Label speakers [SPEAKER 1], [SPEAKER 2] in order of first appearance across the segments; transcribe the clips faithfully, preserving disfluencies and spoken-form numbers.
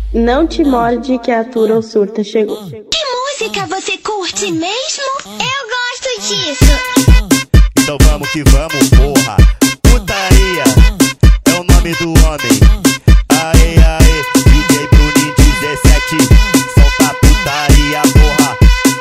[SPEAKER 1] Não te morde que a Tura ou Surta chegou.
[SPEAKER 2] Que música você curte mesmo? Eu gosto disso.
[SPEAKER 3] Então vamos que vamos, porra. Putaria é o nome do homem. Aê, aê, D J Bruninho dezessete. Solta a putaria, porra.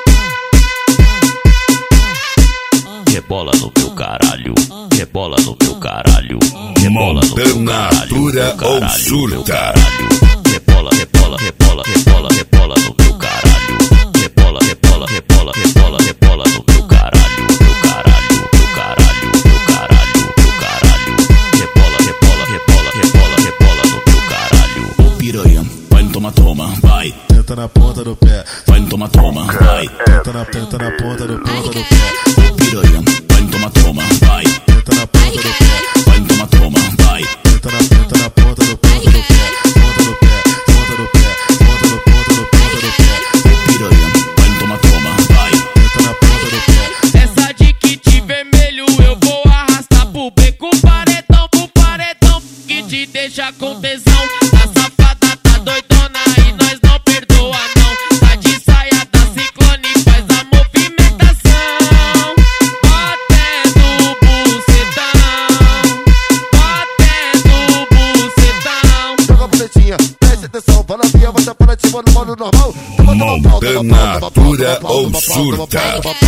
[SPEAKER 4] Rebola no meu caralho, rebola no meu caralho, rebola no meu caralho,
[SPEAKER 5] Tura ou Surta.
[SPEAKER 4] Rebola, rebola, rebola, rebola, rebola no meu caralho, rebola, rebola, rebola, rebola, rebola no meu caralho, meu caralho, meu caralho, meu caralho, meu caralho, rebola, rebola, rebola, rebola, rebola no meu caralho. Ô piranha, vai no toma toma, vai.
[SPEAKER 6] Tenta na ponta do pé,
[SPEAKER 4] vai no toma toma, vai.
[SPEAKER 6] Tenta na, tenta na ponta do ponta do pé.
[SPEAKER 4] Ô piranha, vai no toma toma, vai.
[SPEAKER 6] Tenta na ponta do pé,
[SPEAKER 4] vai no toma toma, vai.
[SPEAKER 6] Tenta na, tenta na ponta do ponta do pé, ponta do pé, ponta do pé, ponta do ponta do ponta do pé.
[SPEAKER 4] Ô piranha, vai no toma toma, vai.
[SPEAKER 6] Tenta na ponta do pé.
[SPEAKER 7] Essa de kit vermelho eu vou arrastar pro beco, paredão pro paredão, que te deixa com tesão. A safada tá doidona e nós não perdoa não. Tá de saia da Ciclone, faz a movimentação, batendo o bucetão, batendo o bucetão.
[SPEAKER 8] Joga a boletinha, preste atenção, fala minha, você para de cima no modo normal.
[SPEAKER 5] Montana, Tura ou Surta.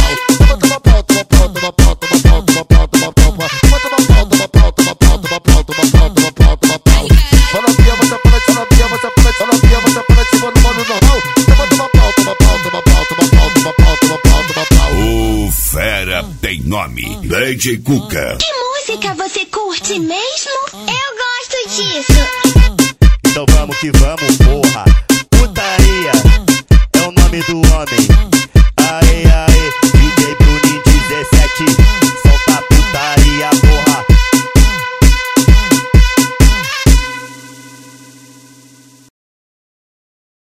[SPEAKER 5] O fera tem nome, D J Cuca.
[SPEAKER 2] Que música você curte mesmo? Eu gosto disso.
[SPEAKER 3] Então vamos que vamos, porra. Putaria é o nome do homem.